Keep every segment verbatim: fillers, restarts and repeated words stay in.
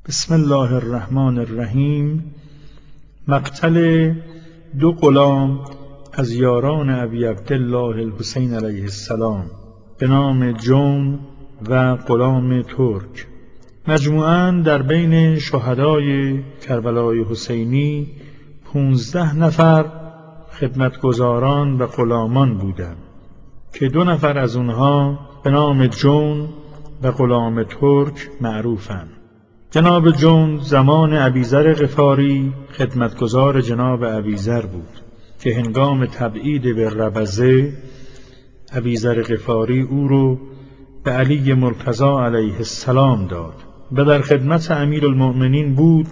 بسم الله الرحمن الرحیم. مقتل دو غلام از یاران ابی عبدالله الحسین علیه السلام به نام جون و غلام ترک. مجموعاً در بین شهدای کربلای حسینی پونزده نفر خدمتگزاران و غلامان بودند که دو نفر از اونها به نام جون و غلام ترک معروفند. جناب جون زمان ابیذر غفاری خدمتگزار جناب ابیذر بود که هنگام تبعید به ربضه ابیذر غفاری او رو به علی مرتضی علیه السلام داد و در خدمت امیرالمؤمنین بود.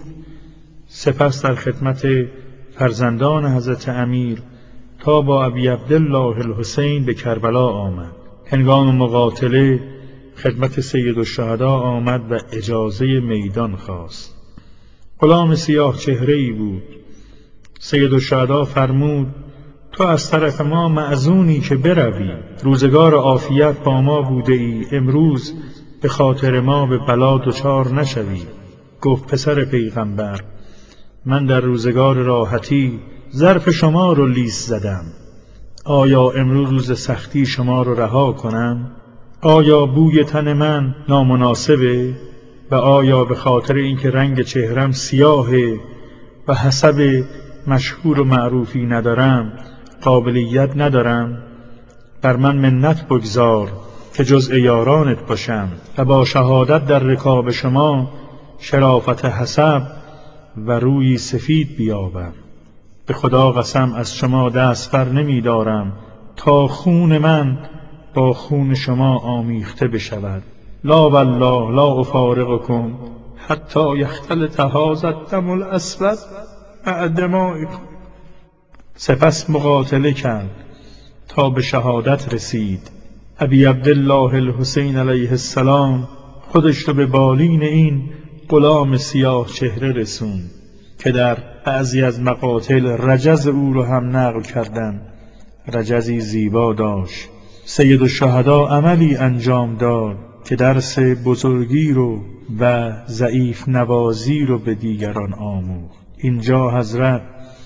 سپس در خدمت فرزندان حضرت امیر تا با ابی عبدالله الحسین به کربلا آمد. هنگام مقاتله خدمت سید الشهدا آمد و اجازه میدان خواست. غلام سیاه چهره‌ای بود. سید الشهدا فرمود تو از طرف ما معزونی که بروی، روزگار عافیت با ما بوده ای، امروز به خاطر ما به بلا دچار نشوی. گفت پسر پیغمبر، من در روزگار راحتی ظرف شما رو لیس زدم، آیا امروز روز سختی شما رو رها کنم؟ آیا بوی تن من نامناسبه و آیا به خاطر اینکه رنگ چهرم سیاهه و حسب مشهور و معروفی ندارم قابلیت ندارم؟ بر من منت بگذار که جزء یارانت باشم و با شهادت در رکاب شما شرافت حسب و روی سفید بیابم. به خدا قسم از شما دست بر نمی دارم تا خون من با خون شما آمیخته بشود. لا والله لا افارقکم حتی یختلط هذا الدم الاسود مع دمائکم. سپس مقاتله کرد تا به شهادت رسید. ابی عبدالله الحسین علیه السلام خودش رو به بالین این غلام سیاه چهره رسون که در بعضی از مقاتل رجز او رو هم نقل کردند. رجزی زیبا داشت. سید الشهدا عملی انجام داد که درس بزرگی رو و ضعیف نوازی رو به دیگران آموخت. اینجا حضرت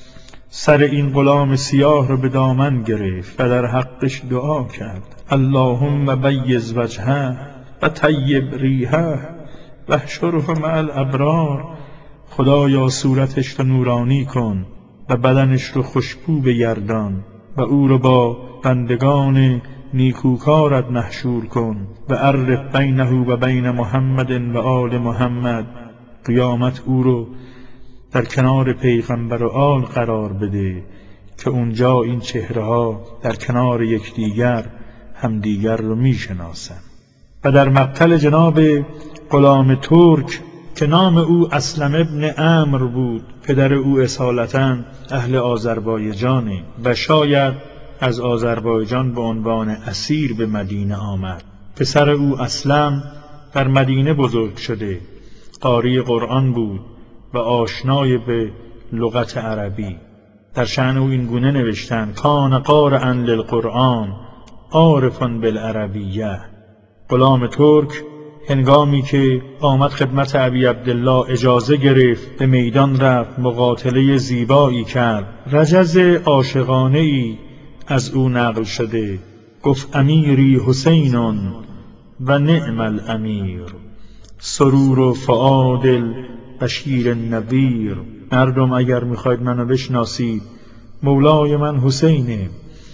سر این غلام سیاه رو به دامن گرفت و در حقش دعا کرد. اللهم بیض وجهه و طیب ریحه و احشره مع الابرار. خدایا صورتش رو نورانی کن و بدنش رو خوشبو بگردان و او رو با بندگان نیکوکارت محشور کن و عرف بینه و بین محمد و آل محمد. قیامت او رو در کنار پیغمبر و آل قرار بده که اونجا این چهره ها در کنار یکدیگر همدیگر رو میشناسن. و در مقتل جناب غلام ترک که نام او اسلم ابن عمرو بود، پدر او اصالتاً اهل آذربایجانه و شاید از آذربایجان به عنوان اسیر به مدینه آمد. پسر او اسلم در مدینه بزرگ شده، قاری قرآن بود و آشنای به لغت عربی. در شأن او این گونه نوشتند کان قارئا للقرآن عارفا بالعربیه. غلام ترک هنگامی که آمد خدمت ابی عبدالله اجازه گرفت، به میدان رفت، مقاتله زیبایی کرد. رجز عاشقانه‌ای از او نقل شده. گفت امیری حسین و نعم الامیر سرور و فؤاد البشیر النویر. مردم اگر میخواید منو بشناسید، مولای من حسینه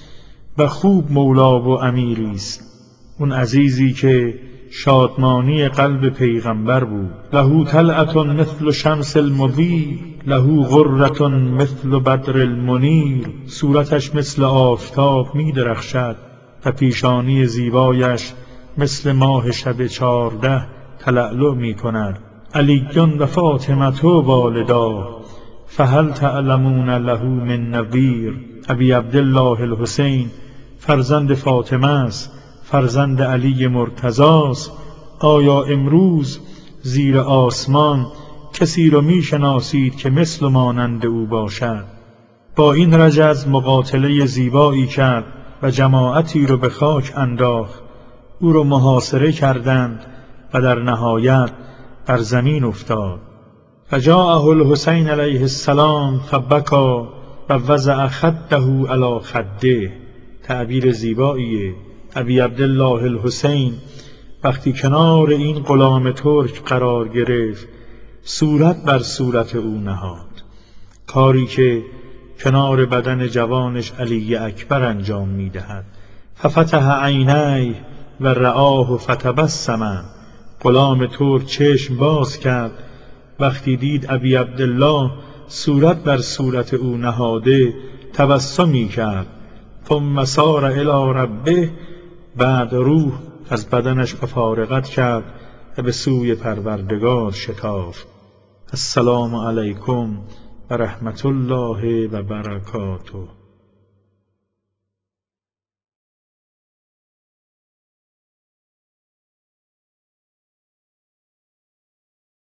و خوب مولا و امیریست. اون عزیزی که شادمانی قلب پیغمبر بود. له طلعة مثل شمس المضیء له غرة مثل بدر المنیر. صورتش مثل آفتاب می درخشد و پیشانی زیبایش مثل ماه شب چارده تلألؤ می کند. علی و فاطمه والدا فهل تعلمون له من نویر. ابی عبدالله الحسین فرزند فاطمه است، فرزند علی مرتضی است. آیا امروز زیر آسمان کسی را می شناسید که مثل مانند او باشد؟ با این رجز مقاتله زیبایی کرد و جماعتی رو به خاک انداخت. او رو محاصره کردند و در نهایت بر زمین افتاد. فجاءه الحسین علیه السلام فبکا و وضع خده علی خده. تعبیر زیباییه. ابی عبدالله الحسین وقتی کنار این غلام ترک قرار گرفت، صورت بر صورت او نهاد، کاری که کنار بدن جوانش علی اکبر انجام می‌دهد. ففتح عینیه و رآه فتبسم. غلام ترک چشم باز کرد، وقتی دید ابی عبدالله صورت بر صورت او نهاده تبسمی کرد. ثم سار الی ربه. بعد روح از بدنش مفارقت کرد و به سوی پروردگار شتافت. السلام علیکم و رحمت الله و برکاته.